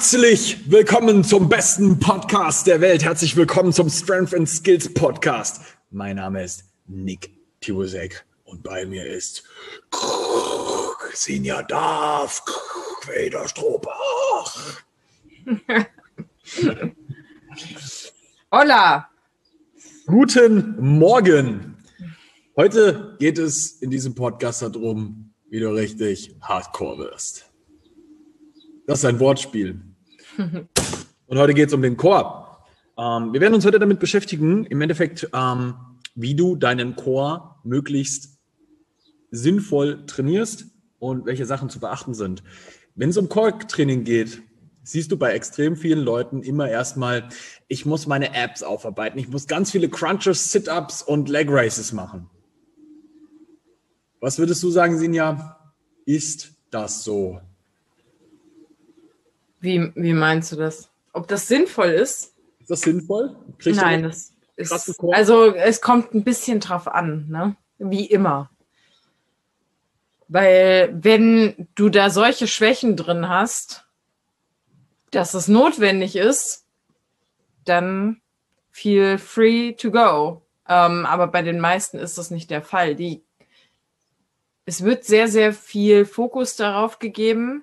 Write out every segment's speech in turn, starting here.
Herzlich willkommen zum besten Podcast der Welt. Herzlich willkommen zum Strength and Skills Podcast. Mein Name ist Nick Tiusek und bei mir ist Xenia Darf, Vader Strohbach. Hola. Guten Morgen. Heute geht es in diesem Podcast darum, wie du richtig Hardcore wirst. Das ist ein Wortspiel. Und heute geht es um den Core. Wir werden uns heute damit beschäftigen, im Endeffekt, wie du deinen Core möglichst sinnvoll trainierst und welche Sachen zu beachten sind. Wenn es um Core-Training geht, siehst du bei extrem vielen Leuten immer erstmal, ich muss meine Abs aufarbeiten, ich muss ganz viele Crunches, Sit-Ups und Leg Raises machen. Was würdest du sagen, Sinja? Ist das so? Wie meinst du das? Ob das sinnvoll ist? Ist das sinnvoll? Nein, das ist, also es kommt ein bisschen drauf an, ne? Wie immer. Weil wenn du da solche Schwächen drin hast, dass es notwendig ist, dann feel free to go. Aber bei den meisten ist das nicht der Fall. Es wird sehr, sehr viel Fokus darauf gegeben,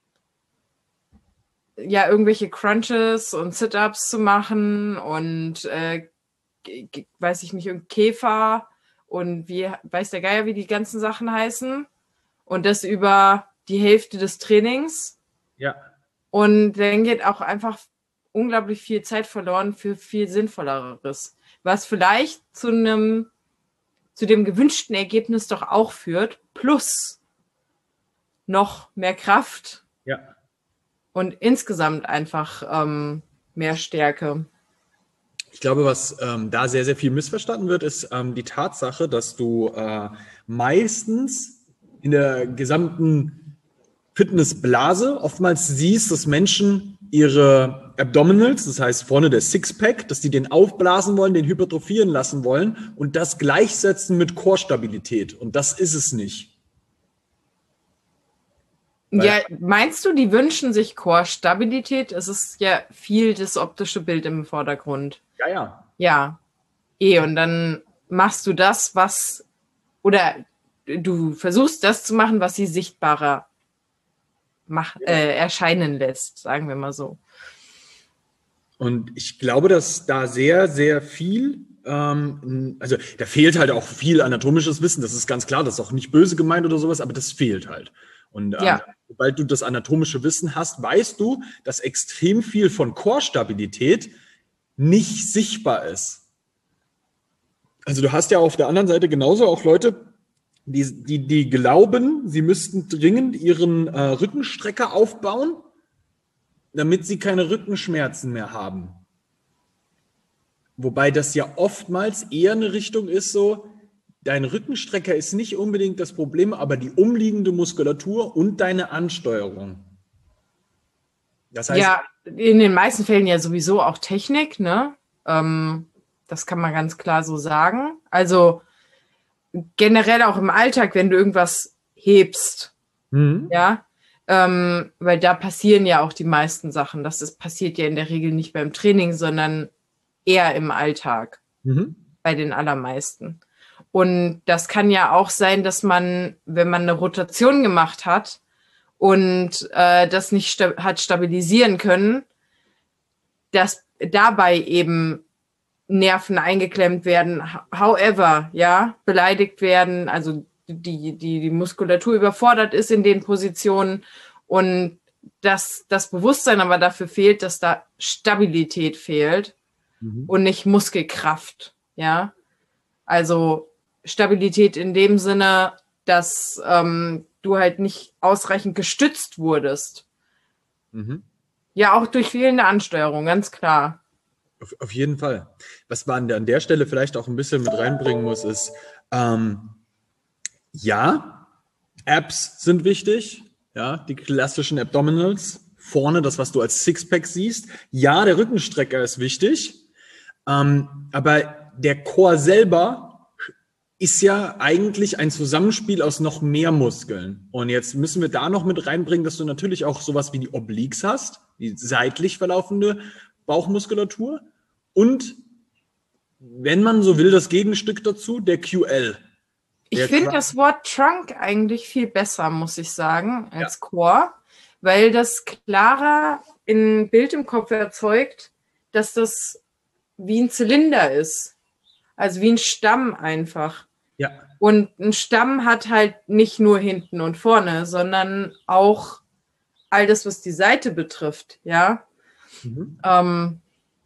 ja, irgendwelche Crunches und Sit-Ups zu machen und weiß ich nicht, Käfer und wie weiß der Geier, wie die ganzen Sachen heißen. Und das über die Hälfte des Trainings. Ja. Und dann geht auch einfach unglaublich viel Zeit verloren für viel Sinnvolleres. Was vielleicht zu dem gewünschten Ergebnis doch auch führt, plus noch mehr Kraft. Ja. Und insgesamt einfach mehr Stärke. Ich glaube, was da sehr, sehr viel missverstanden wird, ist die Tatsache, dass du meistens in der gesamten Fitnessblase oftmals siehst, dass Menschen ihre Abdominals, das heißt vorne der Sixpack, dass die den aufblasen wollen, den hypertrophieren lassen wollen und das gleichsetzen mit Core-Stabilität. Und das ist es nicht. Ja, meinst du, die wünschen sich Core-Stabilität? Es ist ja viel das optische Bild im Vordergrund. Ja. Ja, und dann machst du das, oder du versuchst das zu machen, was sie sichtbarer erscheinen lässt, sagen wir mal so. Und ich glaube, dass da sehr, sehr viel, also da fehlt halt auch viel anatomisches Wissen, das ist ganz klar, das ist auch nicht böse gemeint oder sowas, aber das fehlt halt. Und sobald du das anatomische Wissen hast, weißt du, dass extrem viel von Core-Stabilität nicht sichtbar ist. Also du hast ja auf der anderen Seite genauso auch Leute, die glauben, sie müssten dringend ihren Rückenstrecker aufbauen, damit sie keine Rückenschmerzen mehr haben. Wobei das ja oftmals eher eine Richtung ist so, dein Rückenstrecker ist nicht unbedingt das Problem, aber die umliegende Muskulatur und deine Ansteuerung. Das heißt, ja, in den meisten Fällen ja sowieso auch Technik, ne? Das kann man ganz klar so sagen. Also generell auch im Alltag, wenn du irgendwas hebst, ja, weil da passieren ja auch die meisten Sachen. Das passiert ja in der Regel nicht beim Training, sondern eher im Alltag, bei den allermeisten. Und das kann ja auch sein, dass man, wenn man eine Rotation gemacht hat und das nicht hat stabilisieren können, dass dabei eben Nerven eingeklemmt werden, however, ja, beleidigt werden, also die Muskulatur überfordert ist in den Positionen und dass das Bewusstsein aber dafür fehlt, dass da Stabilität fehlt und nicht Muskelkraft, ja. Also Stabilität in dem Sinne, dass du halt nicht ausreichend gestützt wurdest. Ja, auch durch fehlende Ansteuerung, ganz klar. Auf jeden Fall. Was man an der Stelle vielleicht auch ein bisschen mit reinbringen muss, ist, ja, Abs sind wichtig, ja, die klassischen Abdominals, vorne das, was du als Sixpack siehst. Ja, der Rückenstrecker ist wichtig, aber der Core selber ist ja eigentlich ein Zusammenspiel aus noch mehr Muskeln. Und jetzt müssen wir da noch mit reinbringen, dass du natürlich auch sowas wie die Obliques hast, die seitlich verlaufende Bauchmuskulatur. Und, wenn man so will, das Gegenstück dazu, der QL. Ich finde das Wort Trunk eigentlich viel besser, muss ich sagen, als Core, weil das klarer ein Bild im Kopf erzeugt, dass das wie ein Zylinder ist. Also wie ein Stamm einfach. Ja. Und ein Stamm hat halt nicht nur hinten und vorne, sondern auch all das, was die Seite betrifft, ja. Und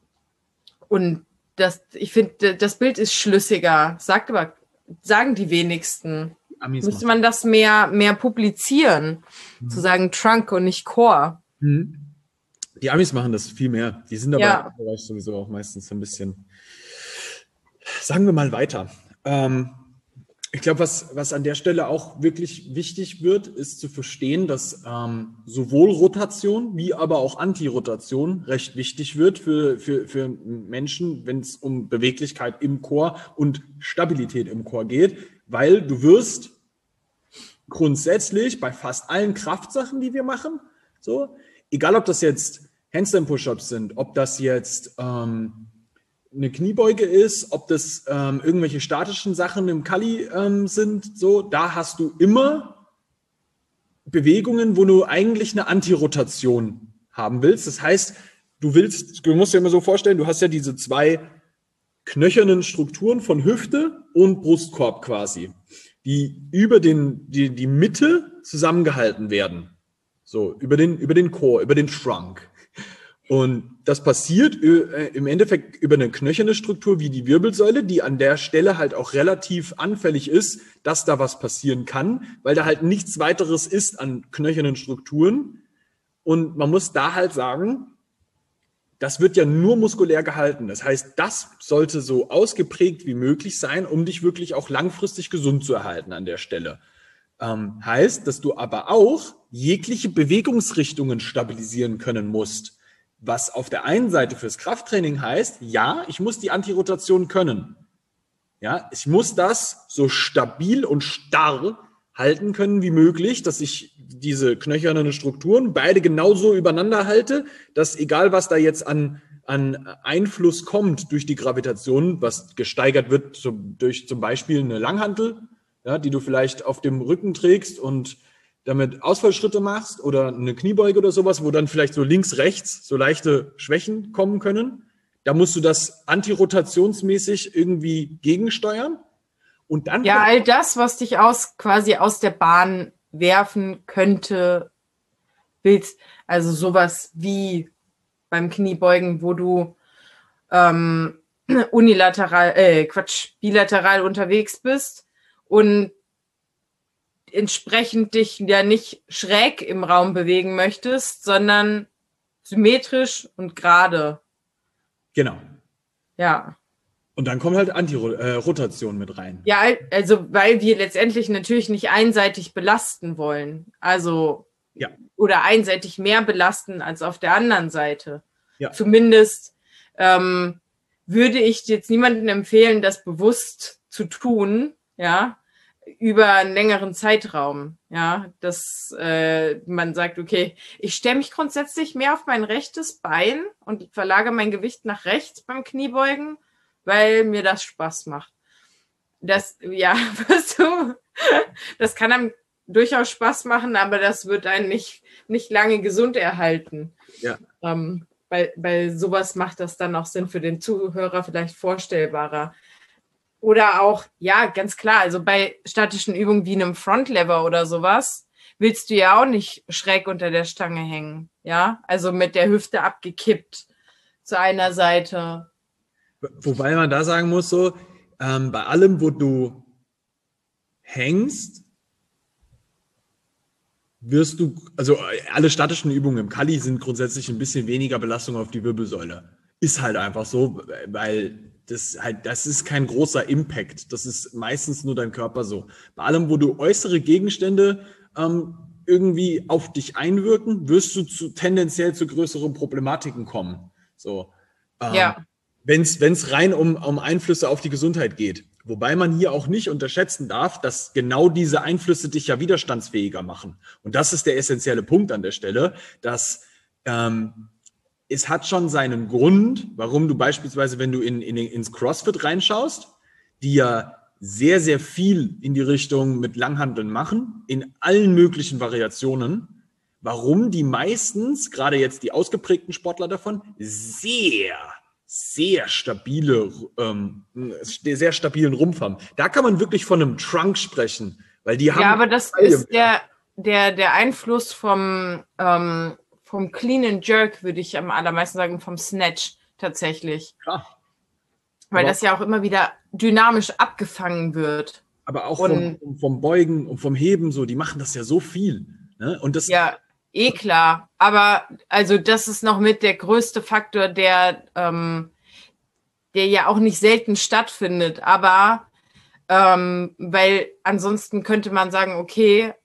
ich finde, das Bild ist schlüssiger, sagen die wenigsten. Müsste man das mehr publizieren, zu sagen Trunk und nicht Core. Die Amis machen das viel mehr. Die sind aber im Bereich sowieso auch meistens ein bisschen, sagen wir mal weiter. Ich glaube, was an der Stelle auch wirklich wichtig wird, ist zu verstehen, dass sowohl Rotation wie aber auch Antirotation recht wichtig wird für Menschen, wenn es um Beweglichkeit im Core und Stabilität im Core geht, weil du wirst grundsätzlich bei fast allen Kraftsachen, die wir machen, so, egal ob das jetzt Handstand-Push-Ups sind, ob das jetzt eine Kniebeuge ist, ob das irgendwelche statischen Sachen im Kali sind, so, da hast du immer Bewegungen, wo du eigentlich eine Antirotation haben willst. Das heißt, du musst dir immer so vorstellen, du hast ja diese zwei knöchernen Strukturen von Hüfte und Brustkorb quasi, die über die Mitte zusammengehalten werden. So, über den Core, über den Trunk. Und das passiert im Endeffekt über eine knöcherne Struktur wie die Wirbelsäule, die an der Stelle halt auch relativ anfällig ist, dass da was passieren kann, weil da halt nichts weiteres ist an knöchernen Strukturen. Und man muss da halt sagen, das wird ja nur muskulär gehalten. Das heißt, das sollte so ausgeprägt wie möglich sein, um dich wirklich auch langfristig gesund zu erhalten an der Stelle. Heißt, dass du aber auch jegliche Bewegungsrichtungen stabilisieren können musst. Was auf der einen Seite fürs Krafttraining heißt, ja, ich muss die Antirotation können. Ja, ich muss das so stabil und starr halten können wie möglich, dass ich diese knöchernen Strukturen beide genauso übereinander halte, dass egal was da jetzt an Einfluss kommt durch die Gravitation, was gesteigert wird durch zum Beispiel eine Langhantel, ja, die du vielleicht auf dem Rücken trägst und damit Ausfallschritte machst oder eine Kniebeuge oder sowas, wo dann vielleicht so links, rechts so leichte Schwächen kommen können. Da musst du das antirotationsmäßig irgendwie gegensteuern. Und dann ja, all das, was dich quasi aus der Bahn werfen könnte, willst, also sowas wie beim Kniebeugen, wo du bilateral unterwegs bist und entsprechend dich ja nicht schräg im Raum bewegen möchtest, sondern symmetrisch und gerade. Genau. Ja. Und dann kommt halt Antirotation mit rein. Ja, also weil wir letztendlich natürlich nicht einseitig belasten wollen. Also ja. Oder einseitig mehr belasten als auf der anderen Seite. Ja. Zumindest würde ich jetzt niemandem empfehlen, das bewusst zu tun, ja, über einen längeren Zeitraum, ja, dass man sagt, okay, ich stelle mich grundsätzlich mehr auf mein rechtes Bein und verlagere mein Gewicht nach rechts beim Kniebeugen, weil mir das Spaß macht. Das, ja, das kann einem durchaus Spaß machen, aber das wird einen nicht lange gesund erhalten. Ja. Bei sowas macht das dann auch Sinn für den Zuhörer vielleicht vorstellbarer. Oder auch, ja, ganz klar, also bei statischen Übungen wie einem Frontlever oder sowas willst du ja auch nicht schräg unter der Stange hängen, ja, also mit der Hüfte abgekippt zu einer Seite. Wobei man da sagen muss, so, bei allem, wo du hängst, wirst du, also alle statischen Übungen im Kali sind grundsätzlich ein bisschen weniger Belastung auf die Wirbelsäule. Ist halt einfach so, weil das ist kein großer Impact. Das ist meistens nur dein Körper so. Bei allem, wo du äußere Gegenstände irgendwie auf dich einwirken, wirst du tendenziell zu größeren Problematiken kommen. So. Ja. wenn es rein um Einflüsse auf die Gesundheit geht. Wobei man hier auch nicht unterschätzen darf, dass genau diese Einflüsse dich ja widerstandsfähiger machen. Und das ist der essentielle Punkt an der Stelle, dass es hat schon seinen Grund, warum du beispielsweise, wenn du ins CrossFit reinschaust, die ja sehr, sehr viel in die Richtung mit Langhanteln machen, in allen möglichen Variationen, warum die meistens, gerade jetzt die ausgeprägten Sportler davon, sehr sehr stabilen Rumpf haben. Da kann man wirklich von einem Trunk sprechen, weil die haben... Ja, aber das ist der Einfluss vom Clean and Jerk, würde ich am allermeisten sagen, vom Snatch tatsächlich. Ja. Weil das ja auch immer wieder dynamisch abgefangen wird. Aber auch vom Beugen und vom Heben so, die machen das ja so viel. Ne? Und das, ja, klar. Aber also das ist noch mit der größte Faktor, der ja auch nicht selten stattfindet. Aber weil ansonsten könnte man sagen, okay,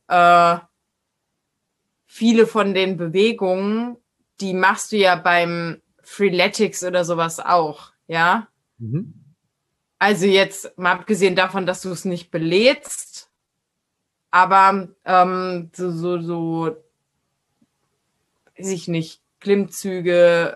viele von den Bewegungen, die machst du ja beim Freeletics oder sowas auch, ja? Mhm. Also jetzt mal abgesehen davon, dass du es nicht belädst, aber so weiß ich nicht, Klimmzüge,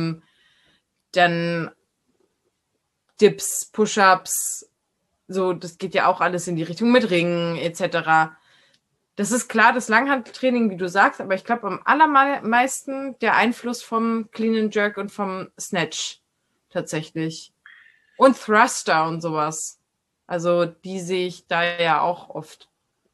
dann Dips, Push-Ups, so, das geht ja auch alles in die Richtung mit Ringen etc. Das ist klar, das Langhanteltraining, wie du sagst, aber ich glaube am allermeisten der Einfluss vom Clean and Jerk und vom Snatch tatsächlich. Und Thruster und sowas. Also die sehe ich da ja auch oft.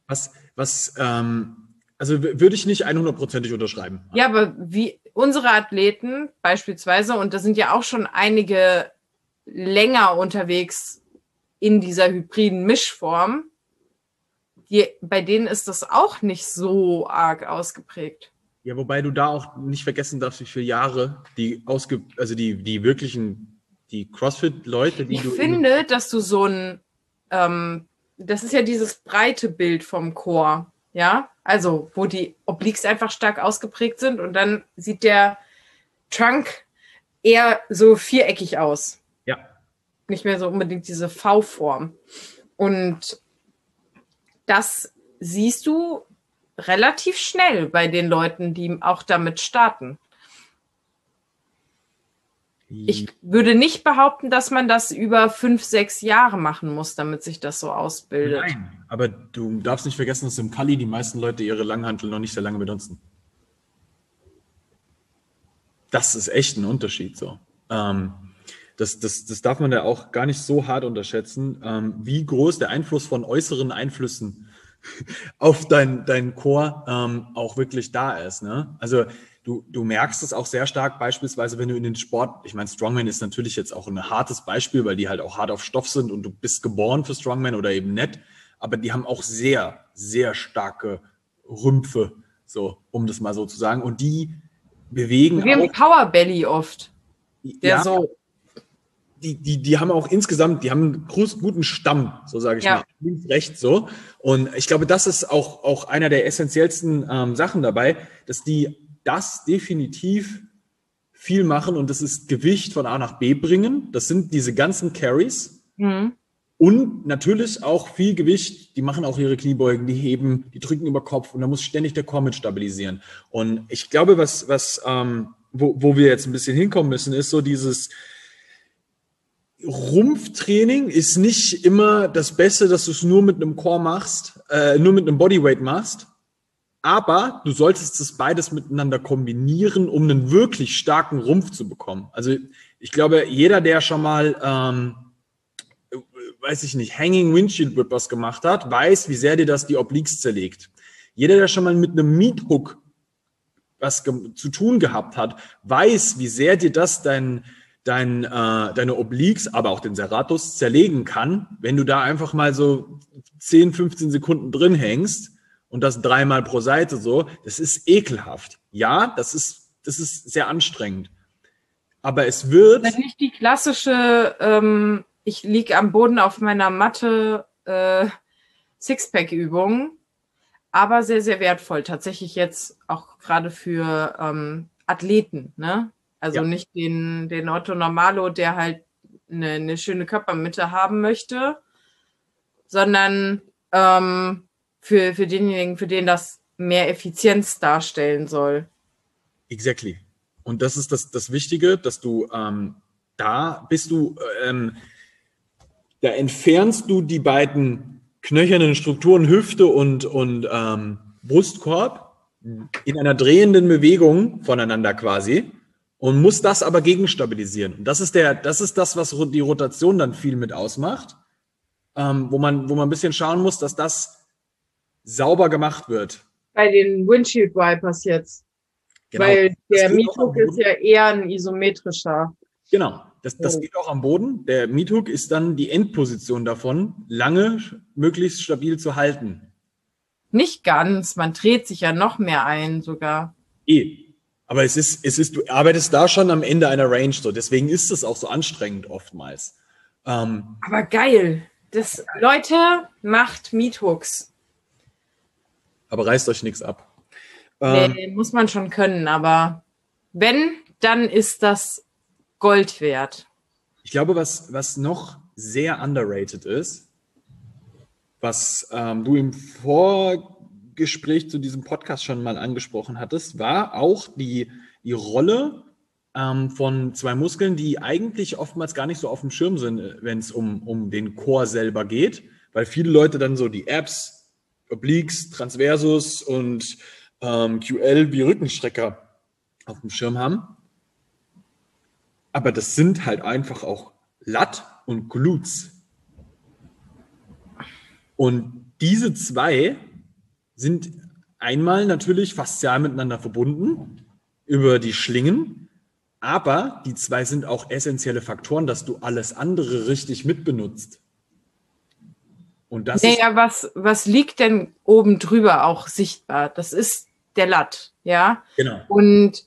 Also würde ich nicht 100%ig unterschreiben. Ja, aber wie unsere Athleten beispielsweise, und da sind ja auch schon einige länger unterwegs in dieser hybriden Mischform, bei denen ist das auch nicht so arg ausgeprägt. Ja, wobei du da auch nicht vergessen darfst, wie viele Jahre die wirklichen die CrossFit-Leute, die ich finde, dass du so ein, das ist ja dieses breite Bild vom Core, ja, also wo die Obliques einfach stark ausgeprägt sind und dann sieht der Trunk eher so viereckig aus. Ja. Nicht mehr so unbedingt diese V-Form. Und das siehst du relativ schnell bei den Leuten, die auch damit starten. Ich würde nicht behaupten, dass man das über 5, 6 Jahre machen muss, damit sich das so ausbildet. Nein, aber du darfst nicht vergessen, dass im Kali die meisten Leute ihre Langhantel noch nicht sehr lange benutzen. Das ist echt ein Unterschied so. Das darf man ja auch gar nicht so hart unterschätzen, wie groß der Einfluss von äußeren Einflüssen auf dein Core auch wirklich da ist. Ne? Also du merkst es auch sehr stark, beispielsweise, wenn du in den Sport, ich meine, Strongman ist natürlich jetzt auch ein hartes Beispiel, weil die halt auch hart auf Stoff sind und du bist geboren für Strongman oder eben nicht, aber die haben auch sehr, sehr starke Rümpfe, so, um das mal so zu sagen. Und die bewegen wir haben Power Belly oft. Der so. Die haben auch insgesamt, die haben einen guten Stamm, so sage ich mal, links, rechts so. Und ich glaube, das ist auch einer der essentiellsten Sachen dabei, dass die das definitiv viel machen und das ist Gewicht von A nach B bringen. Das sind diese ganzen Carries. Mhm. Und natürlich auch viel Gewicht, die machen auch ihre Kniebeugen, die heben, die drücken über Kopf und da muss ständig der Core mit stabilisieren. Und ich glaube, wo wir jetzt ein bisschen hinkommen müssen, ist so dieses Rumpftraining ist nicht immer das Beste, dass du es nur mit einem Core machst, nur mit einem Bodyweight machst. Aber du solltest das beides miteinander kombinieren, um einen wirklich starken Rumpf zu bekommen. Also ich glaube, jeder, der schon mal, weiß ich nicht, Hanging Windshield Whippers gemacht hat, weiß, wie sehr dir das die Obliques zerlegt. Jeder, der schon mal mit einem Meat Hook was zu tun gehabt hat, weiß, wie sehr dir das deine Obliques, aber auch den Serratus zerlegen kann, wenn du da einfach mal so 10, 15 Sekunden drin hängst und das 3-mal pro Seite so, das ist ekelhaft. Ja, das ist sehr anstrengend. Aber es wird... Das ist nicht die klassische, ich liege am Boden auf meiner Matte Sixpack-Übung, aber sehr, sehr wertvoll. Tatsächlich jetzt auch gerade für Athleten, ne? Also nicht den Otto Normalo, der halt eine schöne Körpermitte haben möchte, sondern für denjenigen, für den das mehr Effizienz darstellen soll. Exactly. Und das ist das Wichtige, dass du da entfernst du die beiden knöchernen Strukturen, Hüfte und Brustkorb in einer drehenden Bewegung voneinander quasi und musst das aber gegenstabilisieren. Und das ist das, was die Rotation dann viel mit ausmacht, wo man ein bisschen schauen muss, dass das sauber gemacht wird. Bei den Windshield Wipers jetzt. Genau. Weil der Meat-Hook ist ja eher ein isometrischer. Genau, das geht auch am Boden. Der Meat-Hook ist dann die Endposition davon, lange möglichst stabil zu halten. Nicht ganz, man dreht sich ja noch mehr ein sogar. Aber du arbeitest da schon am Ende einer Range so, deswegen ist es auch so anstrengend oftmals. Aber geil, Leute, macht Meat-Hooks. Aber reißt euch nichts ab. Nee, muss man schon können, aber wenn, dann ist das Gold wert. Ich glaube, was noch sehr underrated ist, was du im Vorgespräch zu diesem Podcast schon mal angesprochen hattest, war auch die Rolle von zwei Muskeln, die eigentlich oftmals gar nicht so auf dem Schirm sind, wenn es um den Core selber geht, weil viele Leute dann so die Abs, Obliques, Transversus und QL wie Rückenstrecker auf dem Schirm haben. Aber das sind halt einfach auch Lat und Glutes. Und diese zwei sind einmal natürlich faszial miteinander verbunden über die Schlingen, aber die zwei sind auch essentielle Faktoren, dass du alles andere richtig mitbenutzt. Und das was liegt denn oben drüber auch sichtbar? Das ist der Lat, ja? Genau. Und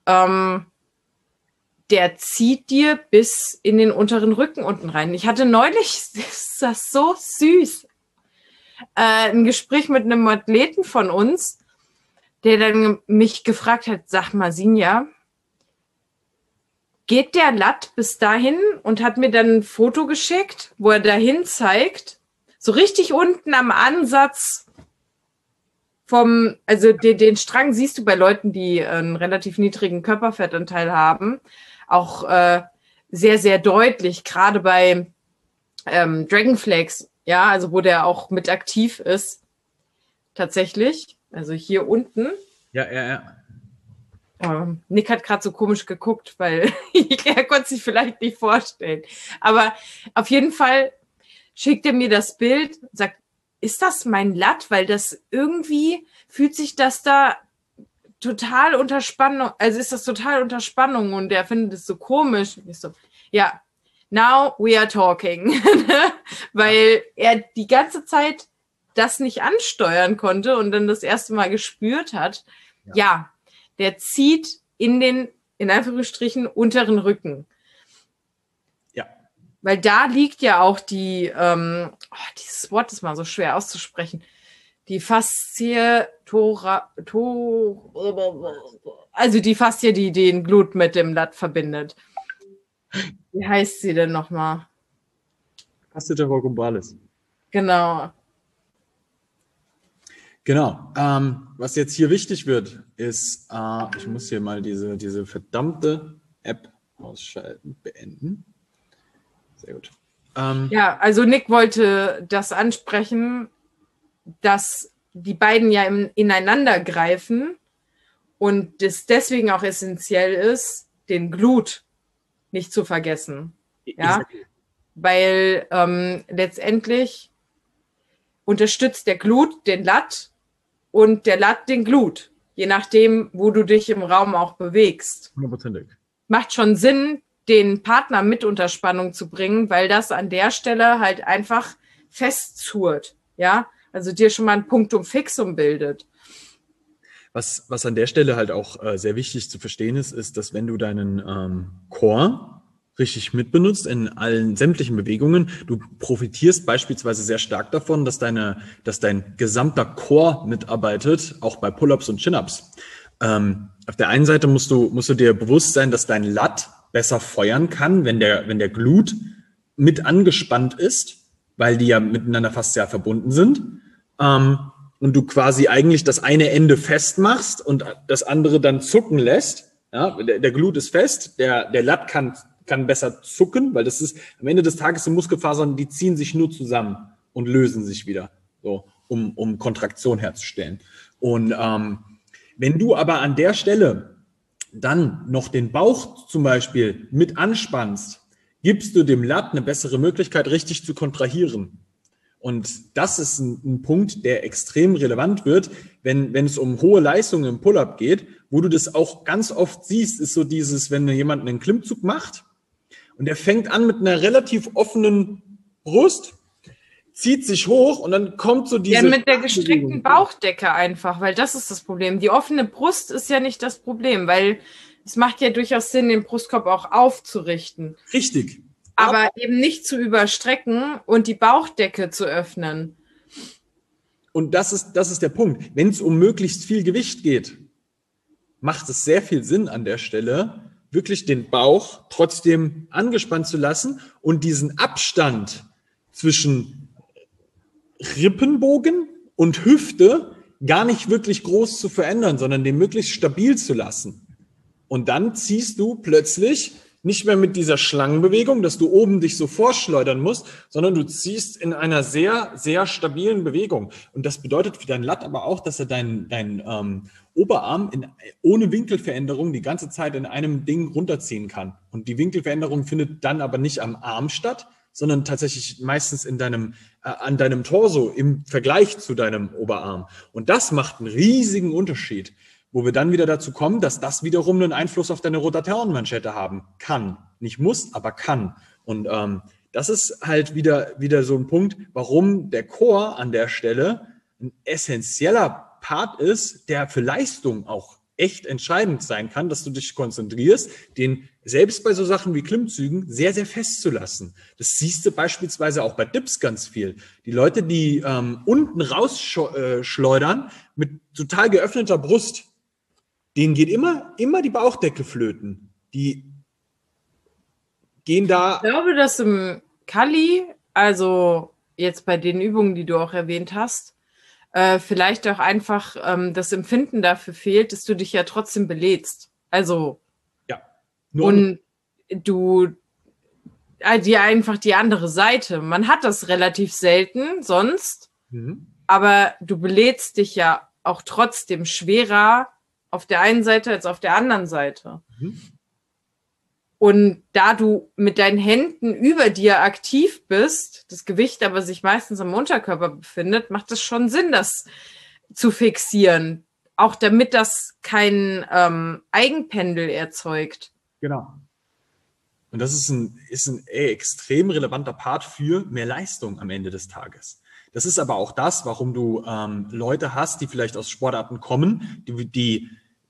der zieht dir bis in den unteren Rücken unten rein. Ich hatte neulich, ist das so süß, ein Gespräch mit einem Athleten von uns, der dann mich gefragt hat, sag mal, Sinja, geht der Lat bis dahin? Und hat mir dann ein Foto geschickt, wo er dahin zeigt, so richtig unten am Ansatz also den Strang siehst du bei Leuten, die einen relativ niedrigen Körperfettanteil haben, auch sehr, sehr deutlich, gerade bei Dragonflakes, ja, also wo der auch mit aktiv ist, tatsächlich, also hier unten. Ja. Nick hat gerade so komisch geguckt, weil er konnte sich vielleicht nicht vorstellen. Aber auf jeden Fall schickt er mir das Bild, sagt, ist das mein Lat? Weil das irgendwie fühlt sich das da total unter Spannung, also ist das total unter Spannung und er findet es so komisch. Und ich so, ja, now we are talking. Weil er die ganze Zeit das nicht ansteuern konnte und dann das erste Mal gespürt hat, ja der zieht in den, in Anführungsstrichen, unteren Rücken. Ja. Weil da liegt ja auch dieses Wort ist mal so schwer auszusprechen, die Faszie also die Faszie, die den Glut mit dem Lat verbindet. Wie heißt sie denn nochmal? Fascia temporocumbralis. Genau. Genau. Was jetzt hier wichtig wird, ist, ich muss hier mal diese verdammte App ausschalten, beenden. Sehr gut. Ja, also Nick wollte das ansprechen, dass die beiden ja ineinander greifen und es deswegen auch essentiell ist, den Glut nicht zu vergessen. Ja, weil letztendlich unterstützt der Glut den Lat und der Lat den Glut, je nachdem, wo du dich im Raum auch bewegst. 100%. Macht schon Sinn, den Partner mit unter Spannung zu bringen, weil das an der Stelle halt einfach festzurrt, ja, also dir schon mal ein Punktum fixum bildet. Was an der Stelle halt auch sehr wichtig zu verstehen ist, dass wenn du deinen Core richtig mitbenutzt in allen sämtlichen Bewegungen, du profitierst beispielsweise sehr stark davon, dass dein gesamter Core mitarbeitet, auch bei Pull-ups und Chin-ups. auf der einen Seite musst du dir bewusst sein, dass dein Latt besser feuern kann, wenn der Glut mit angespannt ist, weil die ja miteinander faszial verbunden sind. Und du quasi eigentlich das eine Ende festmachst und das andere dann zucken lässt. Ja, der Glut ist fest, der Latt kann besser zucken, weil das ist am Ende des Tages sind Muskelfasern, die ziehen sich nur zusammen und lösen sich wieder, so, um Kontraktion herzustellen. Und wenn du aber an der Stelle dann noch den Bauch zum Beispiel mit anspannst, gibst du dem Latt eine bessere Möglichkeit, richtig zu kontrahieren. Und das ist ein Punkt, der extrem relevant wird, wenn es um hohe Leistungen im Pull-Up geht, wo du das auch ganz oft siehst, ist so dieses, wenn jemand einen Klimmzug macht und der fängt an mit einer relativ offenen Brust, zieht sich hoch und dann kommt so diese... Ja, mit der gestreckten Bauchdecke einfach, weil das ist das Problem. Die offene Brust ist ja nicht das Problem, weil es macht ja durchaus Sinn, den Brustkorb auch aufzurichten. Richtig. Aber eben nicht zu überstrecken und die Bauchdecke zu öffnen. Und das ist der Punkt. Wenn es um möglichst viel Gewicht geht, macht es sehr viel Sinn an der Stelle, wirklich den Bauch trotzdem angespannt zu lassen und diesen Abstand zwischen Rippenbogen und Hüfte gar nicht wirklich groß zu verändern, sondern den möglichst stabil zu lassen. Und dann ziehst du plötzlich nicht mehr mit dieser Schlangenbewegung, dass du oben dich so vorschleudern musst, sondern du ziehst in einer sehr, sehr stabilen Bewegung. Und das bedeutet für deinen Latt aber auch, dass er deinen Oberarm ohne Winkelveränderung die ganze Zeit in einem Ding runterziehen kann. Und die Winkelveränderung findet dann aber nicht am Arm statt, sondern tatsächlich meistens an deinem Torso im Vergleich zu deinem Oberarm. Und das macht einen riesigen Unterschied, wo wir dann wieder dazu kommen, dass das wiederum einen Einfluss auf deine Rotatorenmanschette haben kann. Nicht muss, aber kann. Und das ist halt wieder so ein Punkt, warum der Core an der Stelle ein essentieller Part ist, der für Leistung auch echt entscheidend sein kann, dass du dich konzentrierst, den selbst bei so Sachen wie Klimmzügen sehr, sehr festzulassen. Das siehst du beispielsweise auch bei Dips ganz viel. Die Leute, die unten rausschleudern mit total geöffneter Brust, denen geht immer die Bauchdecke flöten. Die gehen da... Ich glaube, dass im Kali, also jetzt bei den Übungen, die du auch erwähnt hast, vielleicht auch einfach das Empfinden dafür fehlt, dass du dich ja trotzdem belädst. Also ja, und du dir einfach die andere Seite. Man hat das relativ selten sonst, aber du belädst dich ja auch trotzdem schwerer auf der einen Seite als auf der anderen Seite. Und da du mit deinen Händen über dir aktiv bist, das Gewicht aber sich meistens am Unterkörper befindet, macht es schon Sinn, das zu fixieren. Auch damit das kein Eigenpendel erzeugt. Genau. Und das ist ein extrem relevanter Part für mehr Leistung am Ende des Tages. Das ist aber auch das, warum du Leute hast, die vielleicht aus Sportarten kommen, die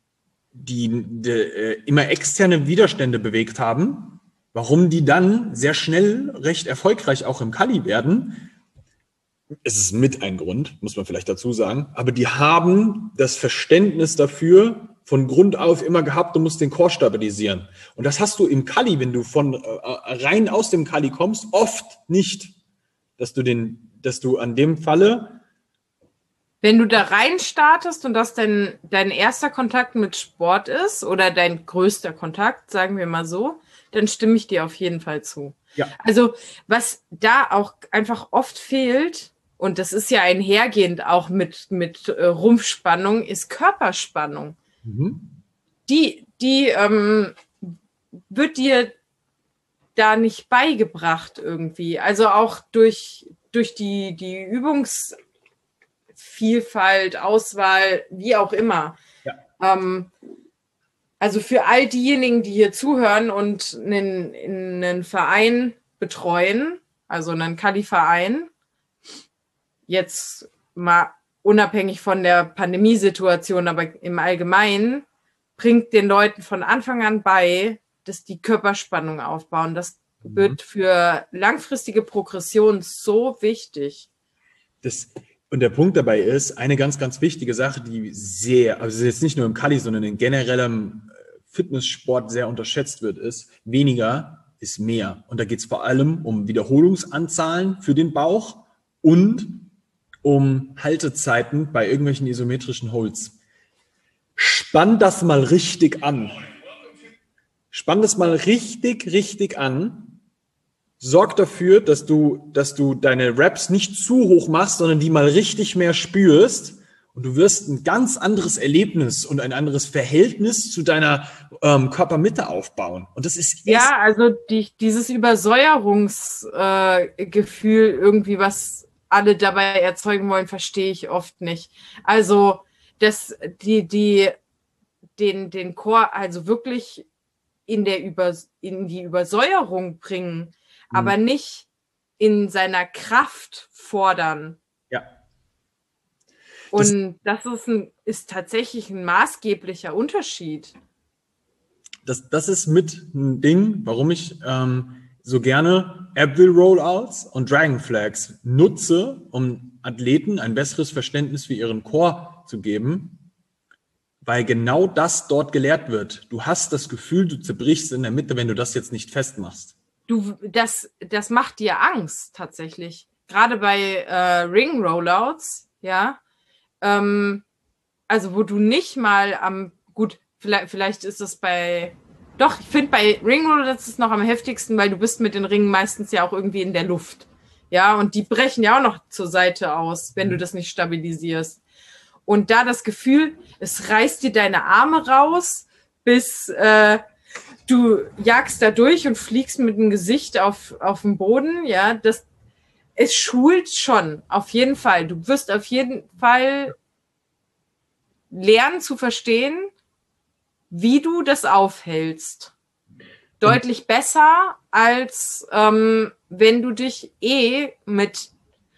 immer externe Widerstände bewegt haben, warum die dann sehr schnell recht erfolgreich auch im Kali werden. Es ist mit ein Grund, muss man vielleicht dazu sagen, aber die haben das Verständnis dafür von Grund auf immer gehabt, du musst den Core stabilisieren. Und das hast du im Kali, wenn du rein aus dem Kali kommst, oft nicht, dass du an dem Falle... Wenn du da rein startest und das dein erster Kontakt mit Sport ist oder dein größter Kontakt, sagen wir mal so, dann stimme ich dir auf jeden Fall zu. Ja. Also was da auch einfach oft fehlt, und das ist ja einhergehend auch mit Rumpfspannung, ist Körperspannung. Die wird dir da nicht beigebracht irgendwie. Also auch durch die Übungsvielfalt, Auswahl, wie auch immer. Ja. Also für all diejenigen, die hier zuhören und einen Verein betreuen, also einen Kali-Verein, jetzt mal unabhängig von der Pandemiesituation, aber im Allgemeinen, bringt den Leuten von Anfang an bei, dass die Körperspannung aufbauen. Das wird für langfristige Progression so wichtig. Und der Punkt dabei ist, eine ganz, ganz wichtige Sache, die also jetzt nicht nur im Kali, sondern in generellem Fitnesssport sehr unterschätzt wird, ist, weniger ist mehr. Und da geht es vor allem um Wiederholungsanzahlen für den Bauch und um Haltezeiten bei irgendwelchen isometrischen Holds. Spann das mal richtig an. Spann das mal richtig, richtig an. Sorg dafür, dass du deine Reps nicht zu hoch machst, sondern die mal richtig mehr spürst. Und du wirst ein ganz anderes Erlebnis und ein anderes Verhältnis zu deiner Körpermitte aufbauen. Und das ist ja, also dieses Übersäuerungsgefühl irgendwie, was alle dabei erzeugen wollen, verstehe ich oft nicht. Also den Core also wirklich in die Übersäuerung bringen, aber nicht in seiner Kraft fordern. Ja. Und das ist tatsächlich ein maßgeblicher Unterschied. Das ist mit ein Ding, warum ich so gerne Abdul Rollouts und Dragon Flags nutze, um Athleten ein besseres Verständnis für ihren Core zu geben, weil genau das dort gelehrt wird. Du hast das Gefühl, du zerbrichst in der Mitte, wenn du das jetzt nicht festmachst. Das macht dir Angst tatsächlich. Gerade bei Ring Rollouts, ja. Also wo du nicht mal vielleicht ist es doch, ich finde bei Ring Rollouts ist es noch am heftigsten, weil du bist mit den Ringen meistens ja auch irgendwie in der Luft. Ja, und die brechen ja auch noch zur Seite aus, wenn du das nicht stabilisierst. Und da das Gefühl, es reißt dir deine Arme raus, bis du jagst da durch und fliegst mit dem Gesicht auf dem Boden, ja, es schult schon, auf jeden Fall. Du wirst auf jeden Fall lernen zu verstehen, wie du das aufhältst. Deutlich besser, als wenn du dich mit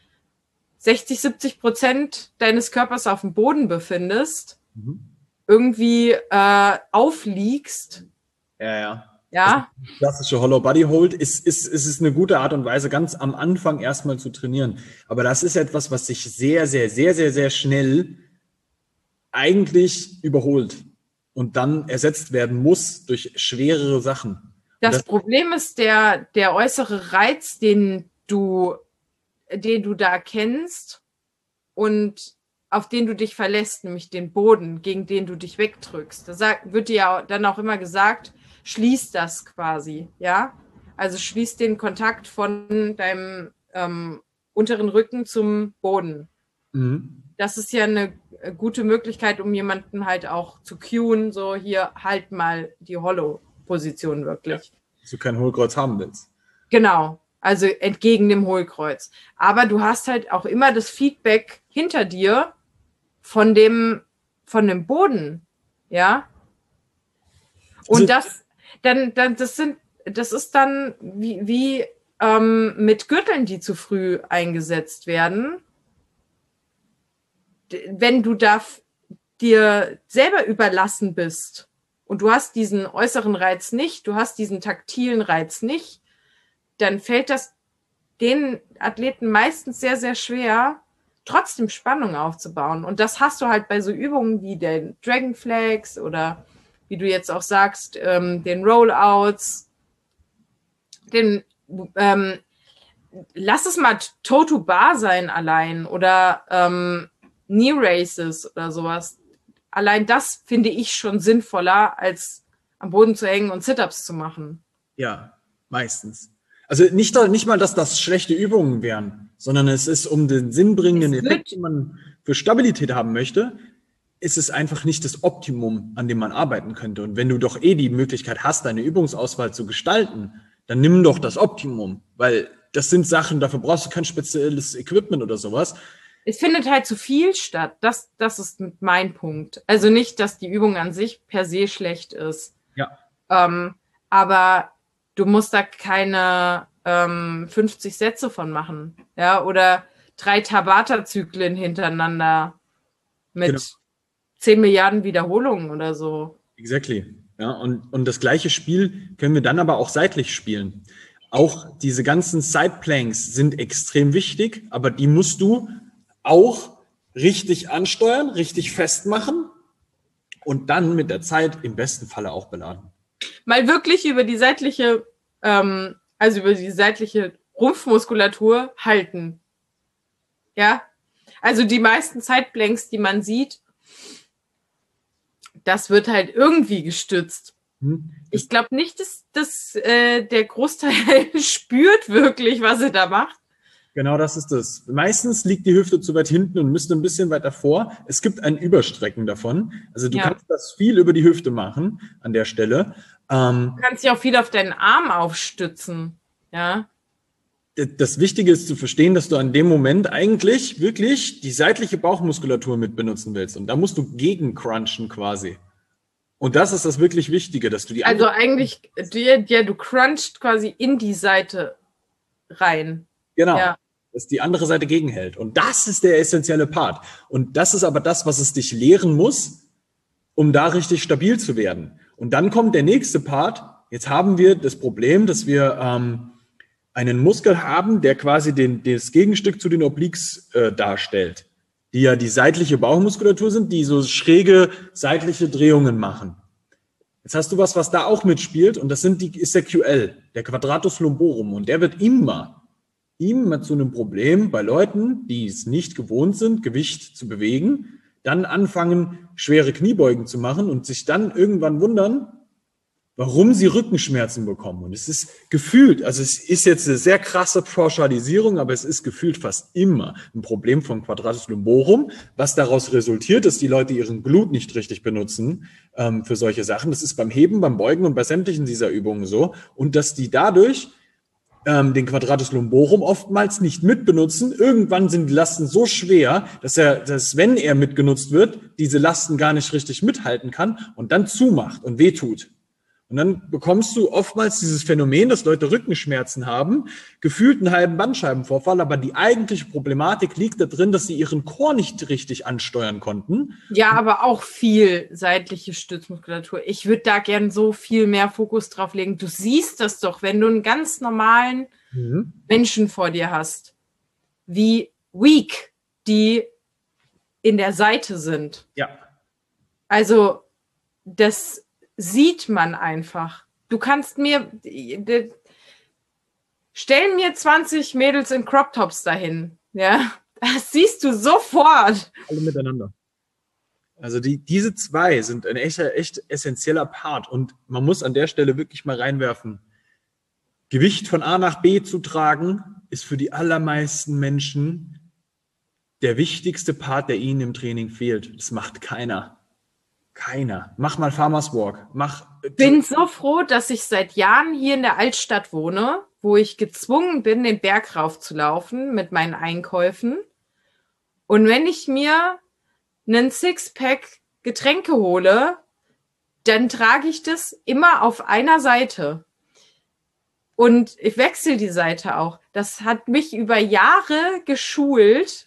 60-70% deines Körpers auf dem Boden befindest, irgendwie aufliegst. Ja. Das klassische Hollow Body Hold ist eine gute Art und Weise, ganz am Anfang erstmal zu trainieren. Aber das ist etwas, was sich sehr, sehr, sehr, sehr, sehr schnell eigentlich überholt und dann ersetzt werden muss durch schwerere Sachen. Das Problem ist der äußere Reiz, den du da kennst und auf den du dich verlässt, nämlich den Boden, gegen den du dich wegdrückst. Da wird dir ja dann auch immer gesagt, schließ das quasi, ja? Also schließ den Kontakt von deinem unteren Rücken zum Boden. Mhm. Das ist ja eine gute Möglichkeit, um jemanden halt auch zu cueen, so hier halt mal die Hollow-Position wirklich. Ja, dass du kein Hohlkreuz haben willst. Genau, also entgegen dem Hohlkreuz. Aber du hast halt auch immer das Feedback hinter dir von dem Boden, ja? Und das ist dann wie mit Gürteln, die zu früh eingesetzt werden. Wenn du da dir selber überlassen bist und du hast diesen äußeren Reiz nicht, du hast diesen taktilen Reiz nicht, dann fällt das den Athleten meistens sehr, sehr schwer, trotzdem Spannung aufzubauen. Und das hast du halt bei so Übungen wie den Dragon Flags oder wie du jetzt auch sagst, den Rollouts, lass es mal Toe-to-Bar sein allein oder Knee Races oder sowas. Allein das finde ich schon sinnvoller, als am Boden zu hängen und Sit-Ups zu machen. Ja, meistens. Also nicht mal, dass das schlechte Übungen wären, sondern es ist um den sinnbringenden Effekt, den man für Stabilität haben möchte, ist es einfach nicht das Optimum, an dem man arbeiten könnte. Und wenn du doch die Möglichkeit hast, deine Übungsauswahl zu gestalten, dann nimm doch das Optimum, weil das sind Sachen, dafür brauchst du kein spezielles Equipment oder sowas. Es findet halt zu viel statt. Das ist mein Punkt. Also nicht, dass die Übung an sich per se schlecht ist. Ja. Aber du musst da keine 50 Sätze von machen. Ja, oder 3 Tabata-Zyklen hintereinander mit 10 Milliarden Wiederholungen oder so. Exactly. Ja, und das gleiche Spiel können wir dann aber auch seitlich spielen. Auch diese ganzen Sideplanks sind extrem wichtig, aber die musst du auch richtig ansteuern, richtig festmachen und dann mit der Zeit im besten Falle auch beladen. Mal wirklich über die seitliche Rumpfmuskulatur halten. Ja, also die meisten Sideplanks, die man sieht, das wird halt irgendwie gestützt. Ich glaube nicht, dass der Großteil spürt wirklich, was er da macht. Genau, das ist es. Meistens liegt die Hüfte zu weit hinten und müsste ein bisschen weiter vor. Es gibt ein Überstrecken davon. Also du kannst das viel über die Hüfte machen an der Stelle. Du kannst dich auch viel auf deinen Arm aufstützen. Ja. Das Wichtige ist zu verstehen, dass du an dem Moment eigentlich wirklich die seitliche Bauchmuskulatur mit benutzen willst. Und da musst du gegen crunchen quasi. Und das ist das wirklich Wichtige, dass du die... Also eigentlich, du crunchst quasi in die Seite rein. Genau. Ja. Dass die andere Seite gegenhält. Und das ist der essentielle Part. Und das ist aber das, was es dich lehren muss, um da richtig stabil zu werden. Und dann kommt der nächste Part. Jetzt haben wir das Problem, dass wir einen Muskel haben, der quasi das Gegenstück zu den Obliques darstellt, die ja die seitliche Bauchmuskulatur sind, die so schräge seitliche Drehungen machen. Jetzt hast du was da auch mitspielt, und das ist der QL, der Quadratus lumborum. Und der wird immer zu einem Problem bei Leuten, die es nicht gewohnt sind, Gewicht zu bewegen, dann anfangen, schwere Kniebeugen zu machen und sich dann irgendwann wundern, warum sie Rückenschmerzen bekommen. Und es ist gefühlt, also es ist jetzt eine sehr krasse Pauschalisierung, aber es ist gefühlt fast immer ein Problem von Quadratus lumborum, was daraus resultiert, dass die Leute ihren Glut nicht richtig benutzen für solche Sachen. Das ist beim Heben, beim Beugen und bei sämtlichen dieser Übungen so. Und dass die dadurch den Quadratus lumborum oftmals nicht mitbenutzen. Irgendwann sind die Lasten so schwer, dass wenn er mitgenutzt wird, diese Lasten gar nicht richtig mithalten kann und dann zumacht und wehtut. Und dann bekommst du oftmals dieses Phänomen, dass Leute Rückenschmerzen haben, gefühlt einen halben Bandscheibenvorfall, aber die eigentliche Problematik liegt da drin, dass sie ihren Core nicht richtig ansteuern konnten. Ja, aber auch viel seitliche Stützmuskulatur. Ich würde da gern so viel mehr Fokus drauf legen. Du siehst das doch, wenn du einen ganz normalen Menschen vor dir hast, wie weak die in der Seite sind. Ja. Also das sieht man einfach. Du kannst stell mir 20 Mädels in Crop Tops dahin. Ja, das siehst du sofort. Alle miteinander. Also diese zwei sind ein echt essentieller Part. Und man muss an der Stelle wirklich mal reinwerfen. Gewicht von A nach B zu tragen, ist für die allermeisten Menschen der wichtigste Part, der ihnen im Training fehlt. Das macht keiner. Keiner. Mach mal Farmers Walk. Bin so froh, dass ich seit Jahren hier in der Altstadt wohne, wo ich gezwungen bin, den Berg raufzulaufen mit meinen Einkäufen. Und wenn ich mir einen Sixpack Getränke hole, dann trage ich das immer auf einer Seite. Und ich wechsle die Seite auch. Das hat mich über Jahre geschult,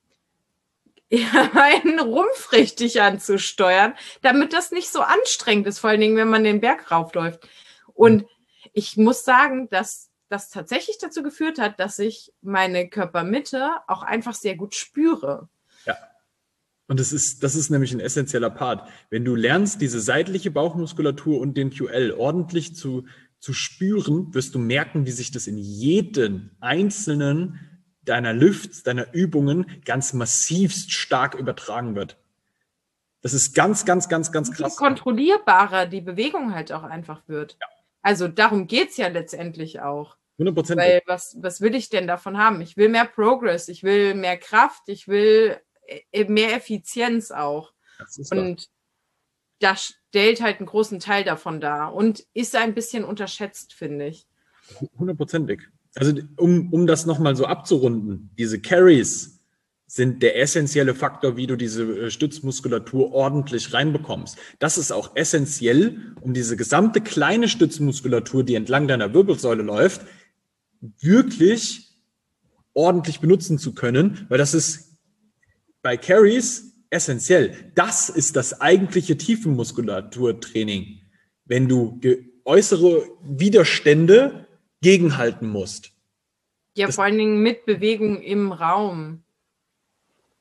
meinen Rumpf richtig anzusteuern, damit das nicht so anstrengend ist, vor allen Dingen, wenn man den Berg raufläuft. Und ich muss sagen, dass das tatsächlich dazu geführt hat, dass ich meine Körpermitte auch einfach sehr gut spüre. Ja. Und das ist nämlich ein essentieller Part. Wenn du lernst, diese seitliche Bauchmuskulatur und den QL ordentlich zu spüren, wirst du merken, wie sich das in jeden einzelnen deiner Lifts, deiner Übungen ganz massivst stark übertragen wird. Das ist ganz, ganz, ganz, ganz krass. Wie kontrollierbarer die Bewegung halt auch einfach wird. Ja. Also darum geht's ja letztendlich auch. 100%. Weil was will ich denn davon haben? Ich will mehr Progress, ich will mehr Kraft, ich will mehr Effizienz auch. Und das stellt halt einen großen Teil davon dar und ist ein bisschen unterschätzt, finde ich. 100%. Also um das nochmal so abzurunden, diese Carries sind der essentielle Faktor, wie du diese Stützmuskulatur ordentlich reinbekommst. Das ist auch essentiell, um diese gesamte kleine Stützmuskulatur, die entlang deiner Wirbelsäule läuft, wirklich ordentlich benutzen zu können, weil das ist bei Carries essentiell. Das ist das eigentliche Tiefenmuskulaturtraining, wenn du äußere Widerstände gegenhalten musst. Ja, vor allen Dingen mit Bewegung im Raum.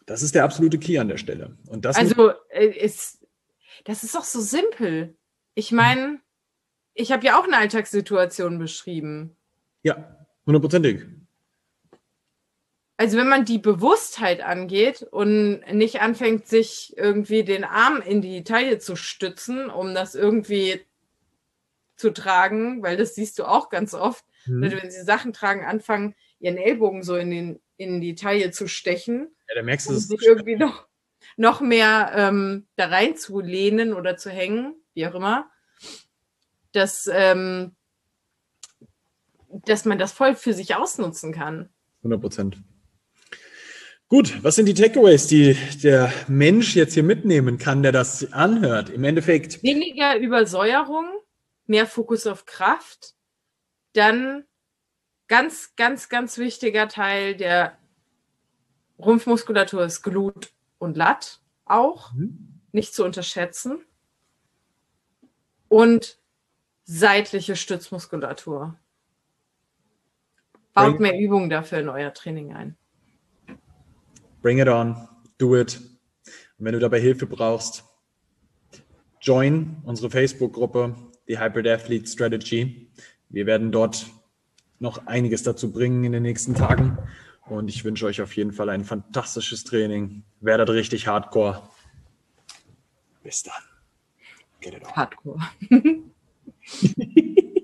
Das ist der absolute Key an der Stelle. Und das Also, das ist doch so simpel. Ich meine, ich habe ja auch eine Alltagssituation beschrieben. ja, 100%. Also wenn man die Bewusstheit angeht und nicht anfängt, sich irgendwie den Arm in die Taille zu stützen, um das irgendwie zu tragen, weil das siehst du auch ganz oft, wenn sie Sachen tragen, anfangen, ihren Ellbogen so in die Taille zu stechen, Ja, da merkst du um es. sich irgendwie noch mehr da rein zu lehnen oder zu hängen, wie auch immer, dass man das voll für sich ausnutzen kann. 100%. Gut, was sind die Takeaways, die der Mensch jetzt hier mitnehmen kann, der das anhört? Im Endeffekt. Weniger Übersäuerung, mehr Fokus auf Kraft. Dann ganz, ganz, ganz wichtiger Teil der Rumpfmuskulatur ist Glut und Lat auch. Nicht zu unterschätzen. Und seitliche Stützmuskulatur. Baut mehr Übungen dafür in euer Training ein. Bring it on, do it. Und wenn du dabei Hilfe brauchst, join unsere Facebook-Gruppe, die Hybrid Athlete Strategy. Wir werden dort noch einiges dazu bringen in den nächsten Tagen. Und ich wünsche euch auf jeden Fall ein fantastisches Training. Werdet richtig hardcore. Bis dann. Get it on. Hardcore.